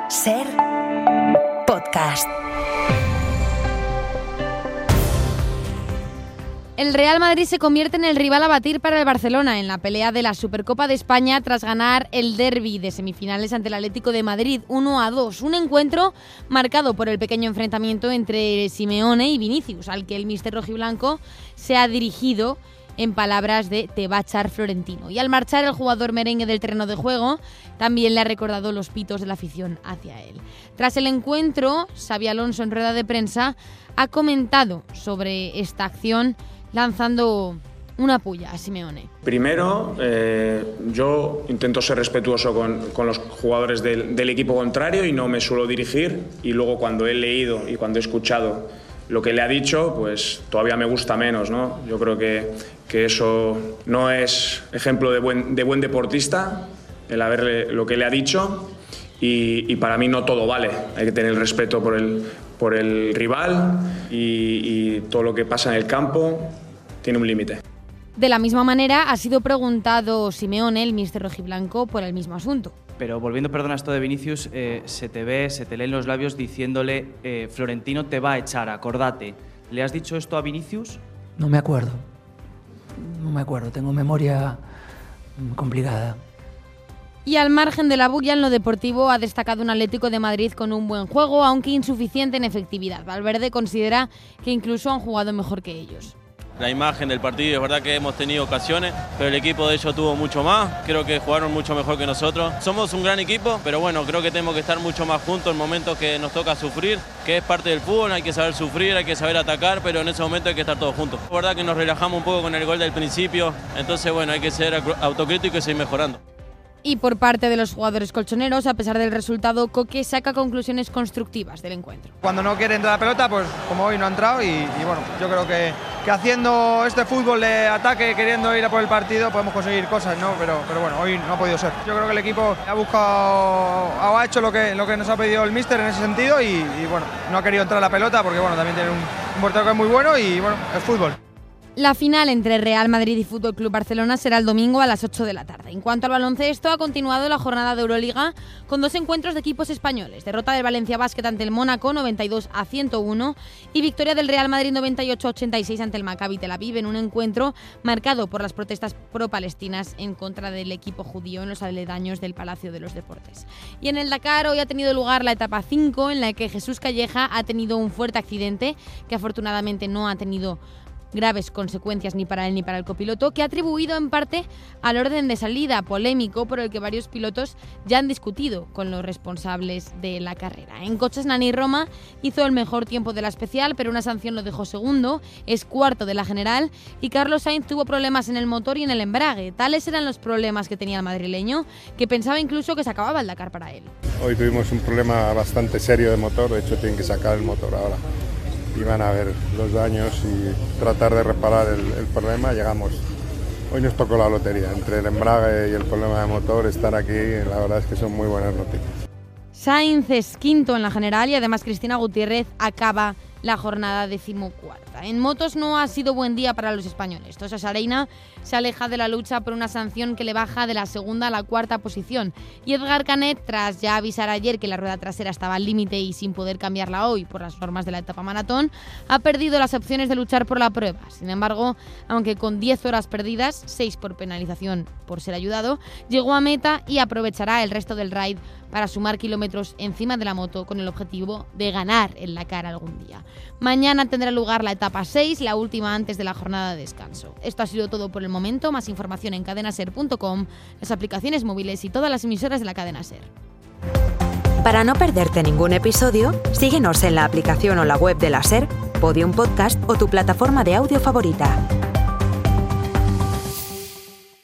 SER Podcast. El Real Madrid se convierte en el rival a batir para el Barcelona en la pelea de la Supercopa de España tras ganar el derbi de semifinales ante el Atlético de Madrid 1-2. Un encuentro marcado por el pequeño enfrentamiento entre Simeone y Vinicius, al que el míster rojiblanco se ha dirigido en palabras de "te va a echar Florentino". Y al marchar el jugador merengue del terreno de juego, también le ha recordado los pitos de la afición hacia él. Tras el encuentro, Xabi Alonso en rueda de prensa ha comentado sobre esta acción, lanzando una puya a Simeone. Primero, yo intento ser respetuoso con los jugadores del equipo contrario y no me suelo dirigir. Y luego cuando he leído y cuando he escuchado lo que le ha dicho, pues todavía me gusta menos, ¿no? Yo creo que eso no es ejemplo de buen deportista, el haberle lo que le ha dicho. Y para mí no todo vale. Hay que tener el respeto por el rival y todo lo que pasa en el campo tiene un límite. De la misma manera ha sido preguntado Simeone, el míster rojiblanco, por el mismo asunto. Pero volviendo, a esto de Vinicius, se te leen los labios diciéndole Florentino te va a echar, acordate. ¿Le has dicho esto a Vinicius? No me acuerdo, tengo memoria complicada. Y al margen de la bulla, en lo deportivo ha destacado un Atlético de Madrid con un buen juego, aunque insuficiente en efectividad. Valverde considera que incluso han jugado mejor que ellos. La imagen del partido, es verdad que hemos tenido ocasiones, pero el equipo de ellos tuvo mucho más, creo que jugaron mucho mejor que nosotros. Somos un gran equipo, pero bueno, creo que tenemos que estar mucho más juntos en momentos que nos toca sufrir, que es parte del fútbol, hay que saber sufrir, hay que saber atacar, pero en ese momento hay que estar todos juntos. Es verdad que nos relajamos un poco con el gol del principio, entonces bueno, hay que ser autocrítico y seguir mejorando. Y por parte de los jugadores colchoneros, a pesar del resultado, Coque saca conclusiones constructivas del encuentro. Cuando no quiere entrar la pelota, pues como hoy no ha entrado y bueno, yo creo que haciendo este fútbol de ataque, queriendo ir a por el partido, podemos conseguir cosas, ¿no? Pero bueno, hoy no ha podido ser. Yo creo que el equipo ha buscado o ha hecho lo que nos ha pedido el míster en ese sentido y bueno, no ha querido entrar la pelota porque bueno, también tiene un portero que es muy bueno y bueno, es fútbol. La final entre Real Madrid y FC Barcelona será el domingo a las 8 de la tarde. En cuanto al baloncesto, ha continuado la jornada de Euroliga con dos encuentros de equipos españoles. Derrota del Valencia Basket ante el Mónaco 92-101 y victoria del Real Madrid 98-86 ante el Maccabi Tel Aviv en un encuentro marcado por las protestas pro-palestinas en contra del equipo judío en los aledaños del Palacio de los Deportes. Y en el Dakar hoy ha tenido lugar la etapa 5 en la que Jesús Calleja ha tenido un fuerte accidente que afortunadamente no ha tenido graves consecuencias ni para él ni para el copiloto, que ha atribuido en parte al orden de salida polémico por el que varios pilotos ya han discutido con los responsables de la carrera. En coches, Nani Roma hizo el mejor tiempo de la especial, pero una sanción lo dejó segundo, es cuarto de la general, y Carlos Sainz tuvo problemas en el motor y en el embrague. Tales eran los problemas que tenía el madrileño, que pensaba incluso que se acababa el Dakar para él. Hoy tuvimos un problema bastante serio de motor, de hecho tienen que sacar el motor ahora. Y van a ver los daños y tratar de reparar el problema. Hoy nos tocó la lotería, entre el embrague y el problema de motor, estar aquí, la verdad es que son muy buenas noticias. Sainz es quinto en la general y además Cristina Gutiérrez acaba la jornada 14ª. En motos no ha sido buen día para los españoles. Tosa Sareina se aleja de la lucha por una sanción que le baja de la segunda a la cuarta posición. Y Edgar Canet, tras ya avisar ayer que la rueda trasera estaba al límite y sin poder cambiarla hoy por las normas de la etapa maratón, ha perdido las opciones de luchar por la prueba. Sin embargo, aunque con 10 horas perdidas, 6 por penalización por ser ayudado, llegó a meta y aprovechará el resto del ride para sumar kilómetros encima de la moto con el objetivo de ganar el Dakar algún día. Mañana tendrá lugar la etapa 6, la última antes de la jornada de descanso. Esto ha sido todo por el momento. Más información en cadenaser.com, las aplicaciones móviles y todas las emisoras de la cadena SER. Para no perderte ningún episodio, síguenos en la aplicación o la web de la SER, Podium Podcast o tu plataforma de audio favorita.